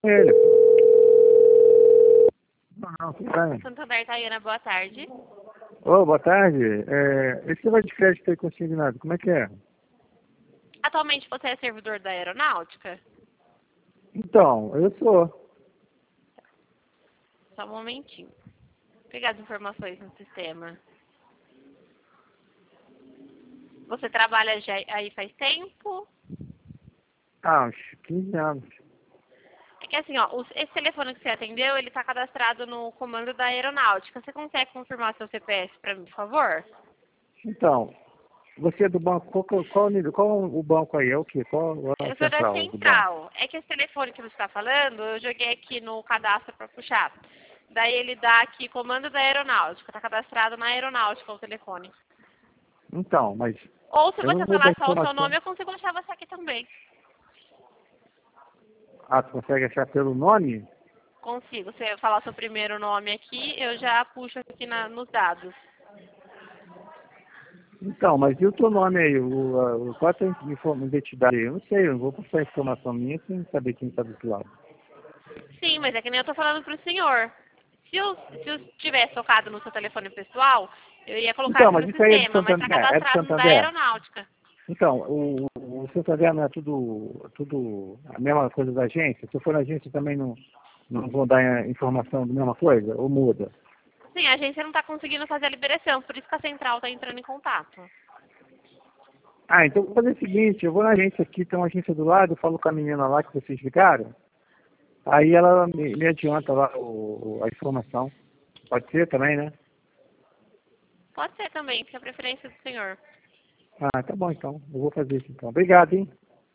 ele. Não, tudo bem. Santander, Tayana, boa tarde. Ô, boa tarde. Esse negócio de crédito aí consignado, como é que é? Atualmente você é servidor da aeronáutica? Então, eu sou. Só um momentinho. Vou pegar as informações no sistema. Você trabalha já aí faz tempo? Uns 15 anos. É que assim, ó, esse telefone que você atendeu, ele está cadastrado no comando da aeronáutica. Você consegue confirmar seu CPF para mim, por favor? Então, você é do banco, qual o banco aí? É o quê? Qual é a Eu sou da central do banco? central. É que esse telefone que você está falando, eu joguei aqui no cadastro para puxar. Daí ele dá aqui comando da aeronáutica. Está cadastrado na aeronáutica o telefone. Então, mas Ou se eu não você vou dar falar só o seu informação. nome, eu consigo achar você aqui também. Ah, tu consegue achar pelo nome? Consigo. Se eu falar seu primeiro nome aqui, eu já puxo aqui nos dados. Então, mas e o teu nome aí? Qual é a tua identidade aí? Eu não sei, eu não vou passar informação minha sem saber quem está do outro lado. Sim, mas é que nem eu tô falando pro senhor. Se eu tivesse tocado no seu telefone pessoal, eu ia colocar Então, aqui mas no isso aí sistema, mas tá É de cadastrado no da Santander? aeronáutica. Então, o Santander não é tudo a mesma coisa da agência? Se eu for na agência também não vou dar informação da mesma coisa? Ou muda? Sim, a agência não tá conseguindo fazer a liberação, por isso que a central tá entrando em contato. Ah, então vou fazer o seguinte, eu vou na agência aqui, tem uma agência do lado, eu falo com a menina lá que vocês ligaram, aí ela me adianta lá a informação. Pode ser também, né? Pode ser também, fica a preferência do senhor. Ah, tá bom então, eu vou fazer isso então. Obrigado, hein?